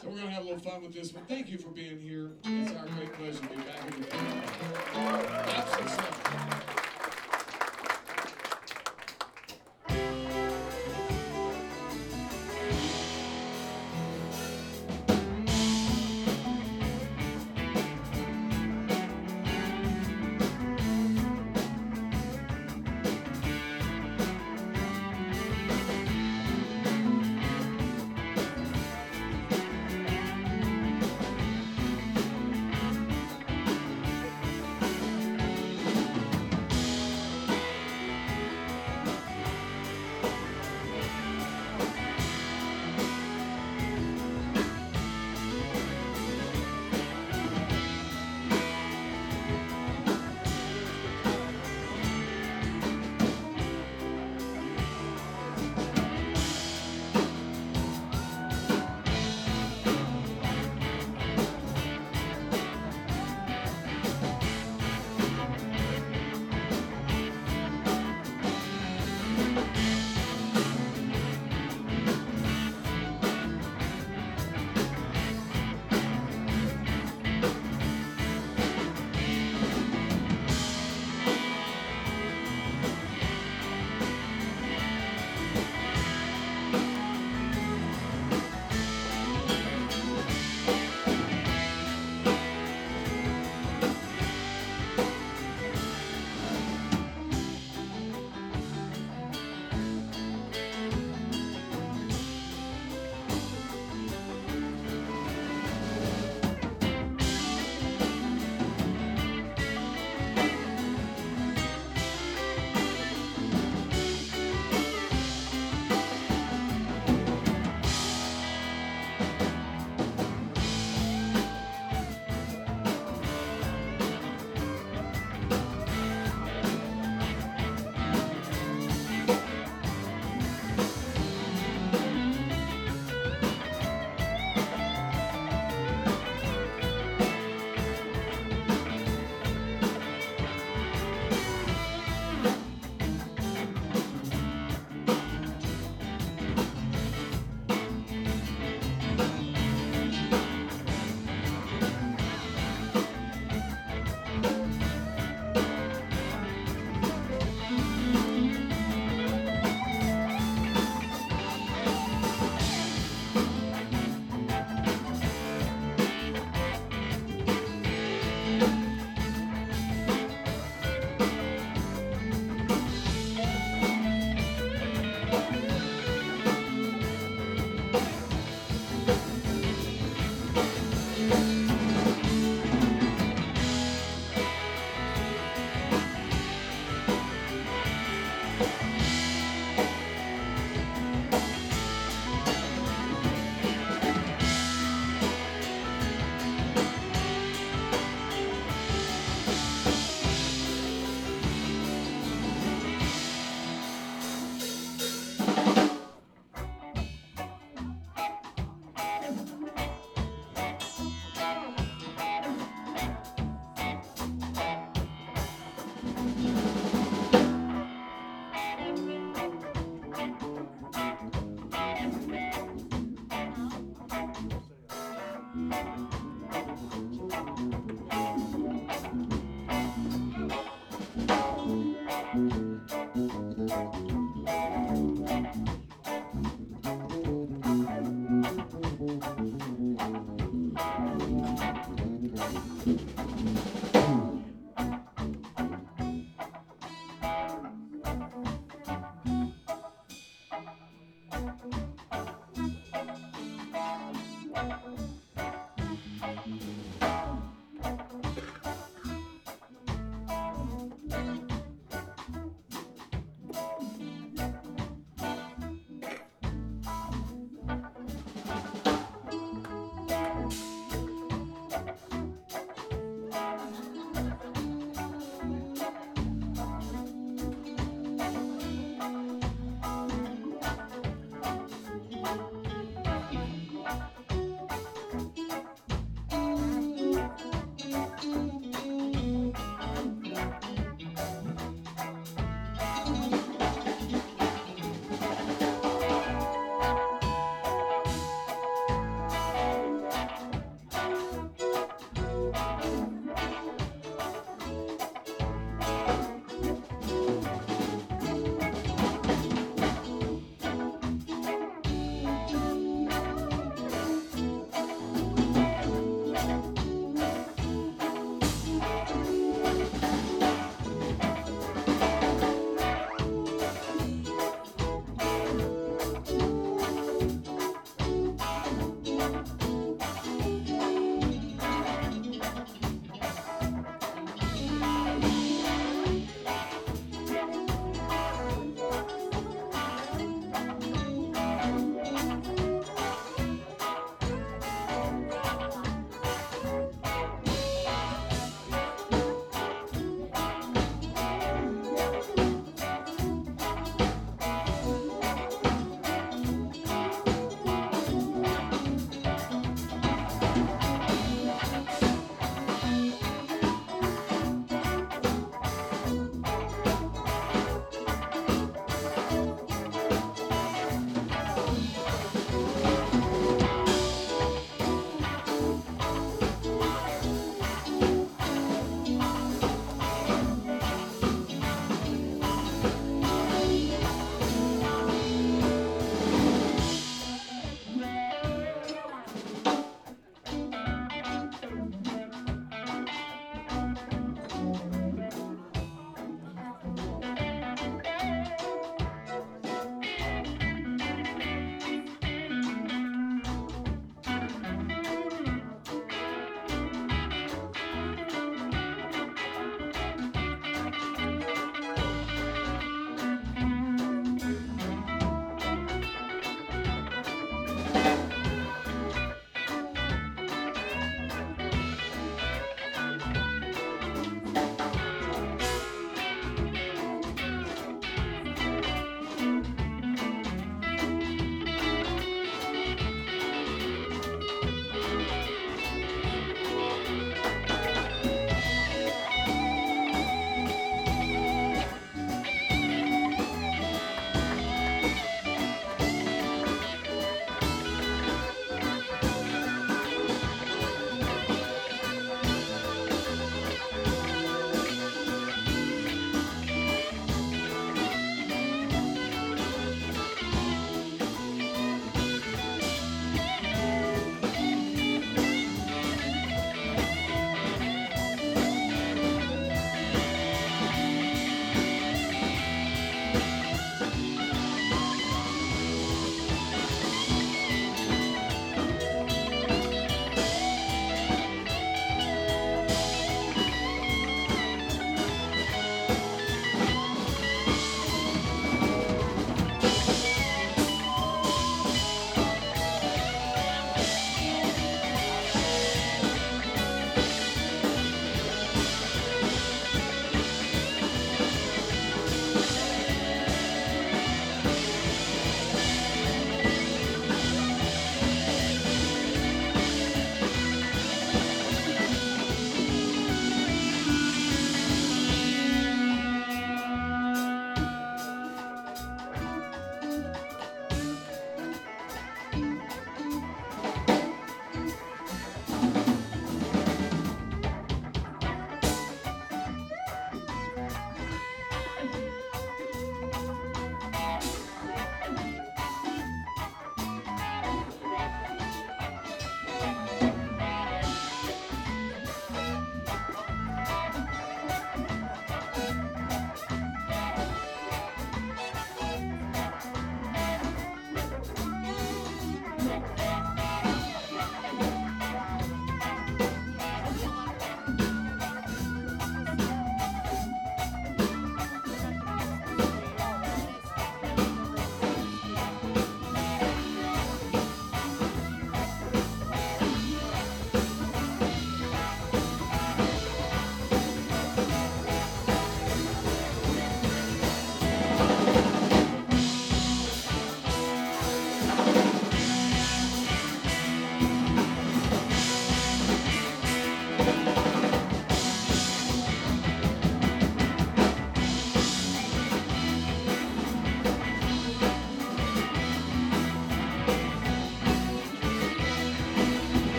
So we're going to have a little fun with this, but thank you for being here. It's our great pleasure to be back in the family. Absolutely.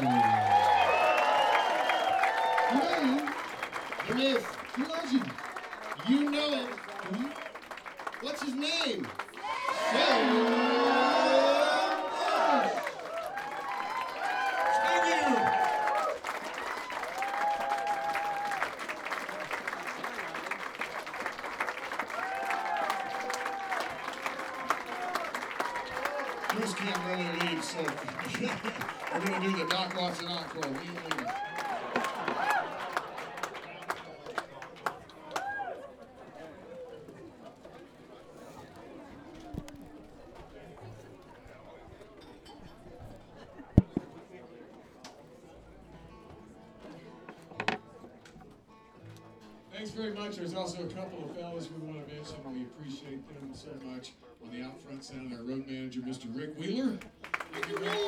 The myth. The legend. You know it. What's his name? Thank you. Bruce can't really leave, so we're going to do the Doc Watson encore. We ain't leaving. Thanks very much. There's also a couple of fellas we want to mention. We appreciate them so much. On the out front sound, our road manager, Mr. Rick Wheeler. Thank you, Rick.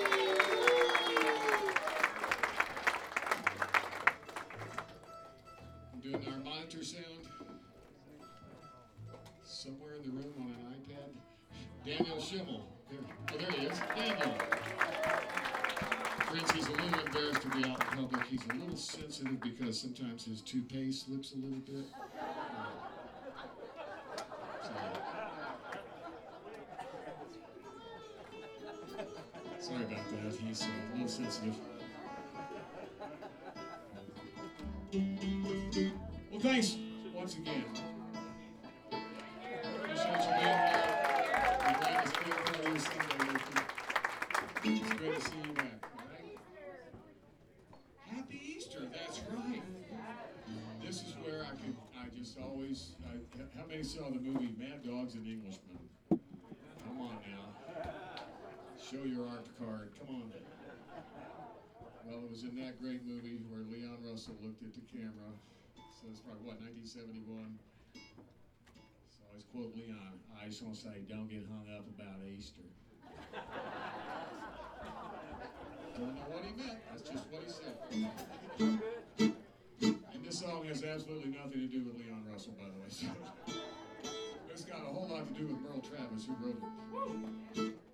I'm doing our monitor sound. Somewhere in the room on an iPad. Daniel Schimmel. There he is. Daniel. Friends, he's a little embarrassed to be out in public. He's a little sensitive because sometimes his toupee slips a little bit. Sorry about that. He's a little sensitive. Well, thanks once again. Appreciate you being here. I'm glad to spend part of this Sunday with you. It's great to see you back. All right? Happy Easter. That's right. This is where I just always. How many saw the movie Mad Dogs and Englishmen? Come on now. Show your art card. Come on. Well, it was in that great movie where Leon Russell looked at the camera. So it's probably, 1971? So I always quote Leon. I just want to say, don't get hung up about Easter. Don't know what he meant. That's just what he said. And this song has absolutely nothing to do with Leon Russell, by the way. So it's got a whole lot to do with Merle Travis, who wrote it.